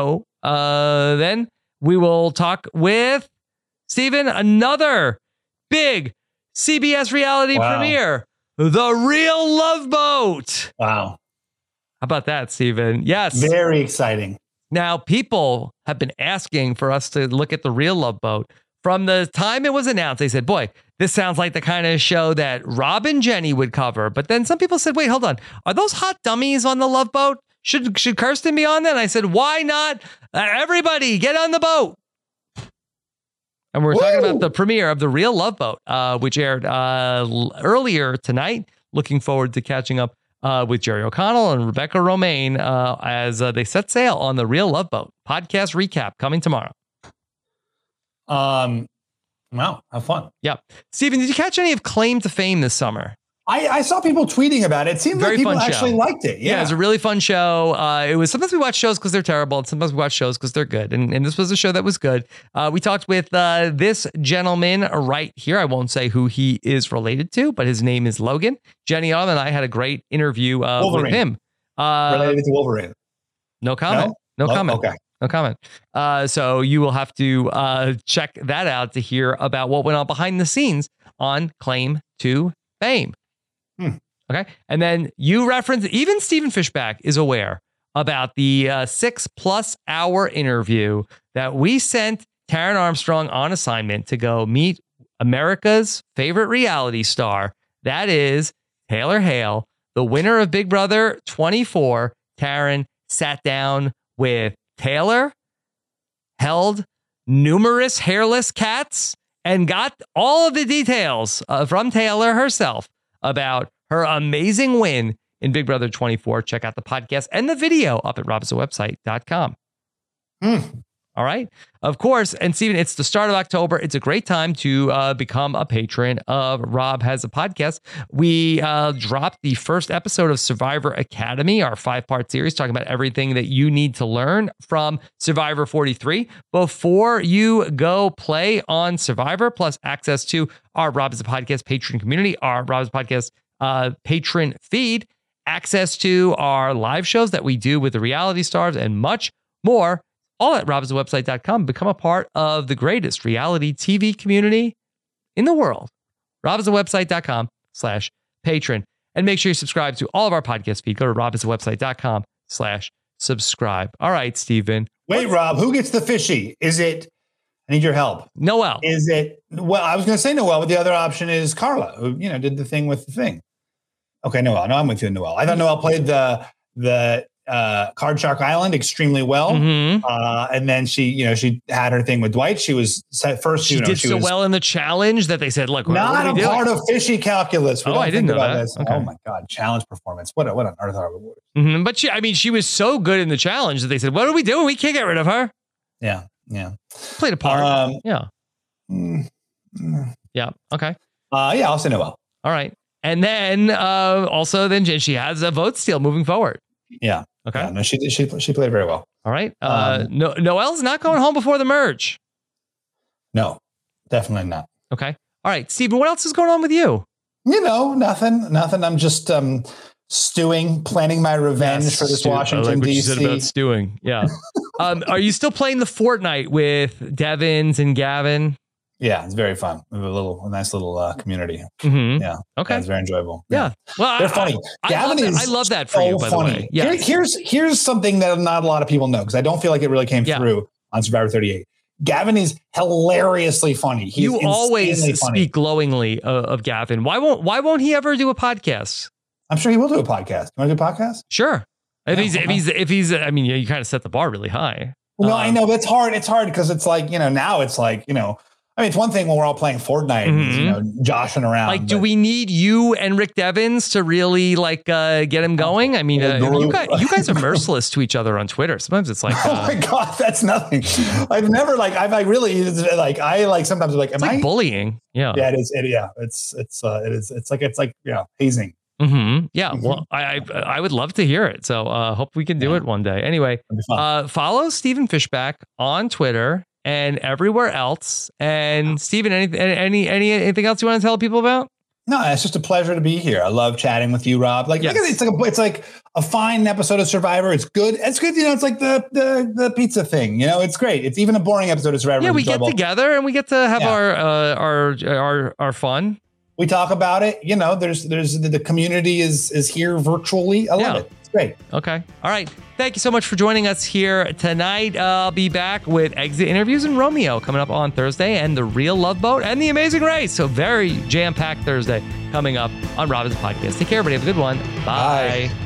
Then we will talk with Steven, another big CBS reality premiere, The Real Love Boat.
Wow.
How about that, Steven? Yes.
Very exciting.
Now, people have been asking for us to look at The Real Love Boat. From the time it was announced, they said, boy, this sounds like the kind of show that Rob and Jenny would cover. But then some people said, wait, hold on. Are those hot dummies on the Love Boat? Should Kirsten be on that? And I said, why not? Everybody get on the boat. And we're talking about the premiere of The Real Love Boat, which aired earlier tonight. Looking forward to catching up with Jerry O'Connell and Rebecca Romaine as they set sail on The Real Love Boat. Podcast recap coming tomorrow.
Wow, have fun.
Yeah. Steven, did you catch any of Claim to Fame this summer?
I saw people tweeting about it. It seemed like people actually liked it.
Yeah, it was a really fun show. It was sometimes we watch shows because they're terrible, and sometimes we watch shows because they're good. And this was a show that was good. We talked with this gentleman right here. I won't say who he is related to, but his name is Logan. Jenny Autumn and I had a great interview with him.
Related to Wolverine.
No comment. No comment.
Okay.
No comment. So you will have to check that out to hear about what went on behind the scenes on Claim to Fame. Okay. And then you reference, even Stephen Fishback is aware about the 6+ hour interview that we sent Taryn Armstrong on assignment to go meet America's favorite reality star. That is Taylor Hale, the winner of Big Brother 24. Taryn sat down with Taylor, held numerous hairless cats, and got all of the details from Taylor herself about her amazing win in Big Brother 24. Check out the podcast and the video up at robhasawebsite.com. All right. Of course. And Stephen, it's the start of October. It's a great time to become a patron of Rob Has a Podcast. We dropped the first episode of Survivor Academy, our 5-part series talking about everything that you need to learn from Survivor 43 before you go play on Survivor, plus access to our Rob Has a Podcast patron community, our Rob Has a Podcast patron feed, access to our live shows that we do with the reality stars, and much more. All at robhasawebsite.com. Become a part of the greatest reality TV community in the world. robhasawebsite.com/patron. And make sure you subscribe to all of our podcast feed. Go to robhasawebsite.com/subscribe. All right, Stephen.
Wait, Rob, who gets the fishy? Is it, I need your help.
Noelle.
Is it, well, I was going to say Noelle, but the other option is Carla, who, did the thing with the thing. Okay, Noelle. No, I'm with you, Noelle. I thought Noelle played the Card Shark Island extremely well, and then she had her thing with Dwight. She was set first.
She did so well in the challenge that they said, "Look,
not a part of fishy calculus."
I didn't know that. Okay.
Oh my God, challenge performance! What on earth are we?
But she was so good in the challenge that they said, "What are we doing? We can't get rid of her."
Yeah.
Played a part. Yeah. Okay.
I'll say Noelle.
All right. And then also she has a vote steal moving forward.
Yeah.
Okay.
Yeah, no, she played very well.
All right. Noelle's not going home before the merge.
No, definitely not.
Okay. All right, Stephen, what else is going on with you?
Nothing. I'm just stewing, planning my revenge for this Washington,
I like what
D.C.
you said about stewing. Yeah. Are you still playing the Fortnite with Devins and Gavin?
Yeah, it's very fun. We have a nice little community. Yeah.
Okay.
It's very enjoyable.
Yeah. Well,
they're funny.
Gavin I love that for you, by the way. Yeah.
Here's something that not a lot of people know, because I don't feel like it really came through on Survivor 38. Gavin is hilariously funny.
You always speak glowingly of Gavin. Why won't he ever do a podcast?
I'm sure he will do a podcast. You want to do a podcast?
Sure. If he's, I mean, you kind of set the bar really high.
No, I know, but it's hard. It's hard because it's like, now it's like, I mean, it's one thing when we're all playing Fortnite, and, joshing around.
Like, do we need you and Rick Devins to really get him going? I mean, you guys are merciless to each other on Twitter. Sometimes it's like,
oh my God, that's nothing. I've never I sometimes like, am I
bullying? Yeah.
Yeah, it is. It's like hazing.
Yeah. Well, I would love to hear it. So hope we can do it one day. Anyway, follow Stephen Fishbach on Twitter and everywhere else. And Stephen, anything else you want to tell people about?
No, it's just a pleasure to be here. I love chatting with you, Rob. It's like a fine episode of Survivor. It's good. It's good. It's like the pizza thing. It's great. It's even a boring episode of Survivor.
Yeah, we get together and we get to have our fun.
We talk about it. There's the community is here virtually. I love it. It's great.
Okay. All right. Thank you so much for joining us here tonight. I'll be back with exit interviews and Romeo coming up on Thursday, and the Real Love Boat and the Amazing Race. So very jam-packed Thursday coming up on Rob Has a Podcast. Take care, everybody. Have a good one. Bye.